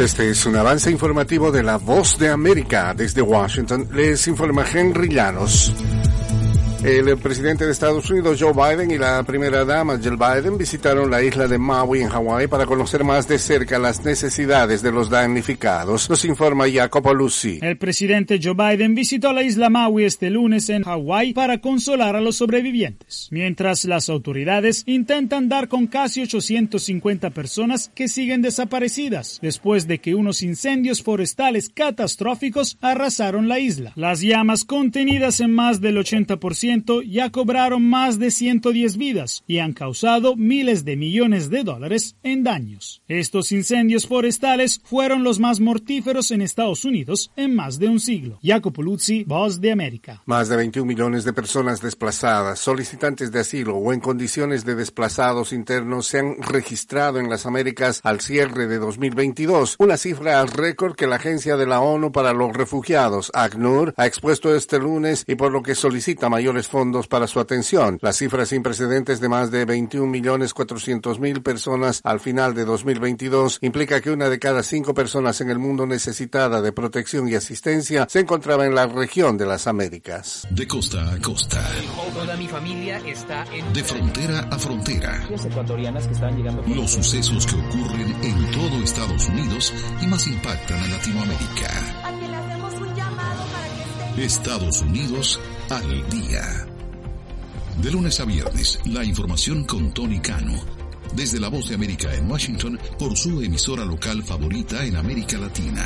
Este es un avance informativo de La Voz de América. Desde Washington les informa Henry Llanos. El presidente de Estados Unidos, Joe Biden, y la primera dama, Jill Biden, visitaron la isla de Maui en Hawái para conocer más de cerca las necesidades de los damnificados. Nos informa Jacopo Luzzi. El presidente Joe Biden visitó la isla Maui este lunes en Hawái para consolar a los sobrevivientes, mientras las autoridades intentan dar con casi 850 personas que siguen desaparecidas después de que unos incendios forestales catastróficos arrasaron la isla. Las llamas, contenidas en más del 80%, ya cobraron más de 110 vidas y han causado miles de millones de dólares en daños. Estos incendios forestales fueron los más mortíferos en Estados Unidos en más de un siglo. Jacopo Luzzi, Voz de América. Más de 21 millones de personas desplazadas, solicitantes de asilo o en condiciones de desplazados internos se han registrado en las Américas al cierre de 2022, una cifra récord que la Agencia de la ONU para los Refugiados, ACNUR, ha expuesto este lunes y por lo que solicita mayores fondos para su atención. La cifra sin precedentes de más de 21.400.000 personas al final de 2022 implica que una de cada 5 personas en el mundo necesitada de protección y asistencia se encontraba en la región de las Américas. De costa a costa. Toda mi familia está en... De frontera a frontera. Los ecuatorianas que están llegando... Los sucesos que ocurren en todo Estados Unidos y más impactan a Latinoamérica. A que le hacemos un llamado para que esté... Estados Unidos al día. De lunes a viernes, la información con Tony Cano. Desde La Voz de América en Washington, por su emisora local favorita en América Latina.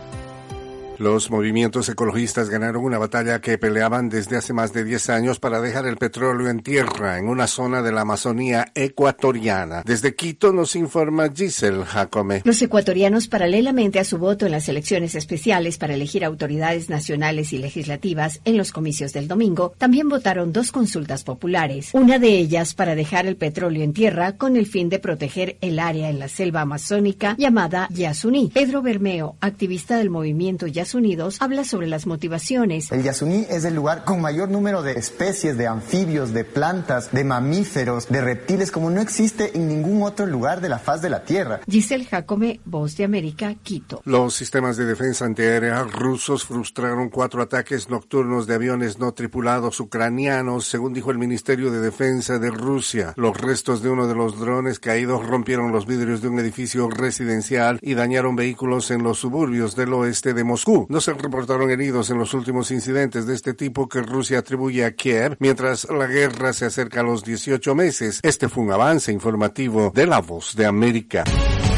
Los movimientos ecologistas ganaron una batalla que peleaban desde hace más de 10 años para dejar el petróleo en tierra en una zona de la Amazonía ecuatoriana. Desde Quito nos informa Giselle Jacome. Los ecuatorianos, paralelamente a su voto en las elecciones especiales para elegir autoridades nacionales y legislativas en los comicios del domingo, también votaron 2 consultas populares. Una de ellas para dejar el petróleo en tierra con el fin de proteger el área en la selva amazónica llamada Yasuní. Pedro Bermeo, activista del movimiento Yasuní Unidos, habla sobre las motivaciones. El Yasuní es el lugar con mayor número de especies de anfibios, de plantas, de mamíferos, de reptiles, como no existe en ningún otro lugar de la faz de la Tierra. Giselle Jacome, Voz de América, Quito. Los sistemas de defensa antiaérea rusos frustraron 4 ataques nocturnos de aviones no tripulados ucranianos, según dijo el Ministerio de Defensa de Rusia. Los restos de uno de los drones caídos rompieron los vidrios de un edificio residencial y dañaron vehículos en los suburbios del oeste de Moscú. No se reportaron heridos en los últimos incidentes de este tipo que Rusia atribuye a Kiev, mientras la guerra se acerca a los 18 meses. Este fue un avance informativo de La Voz de América.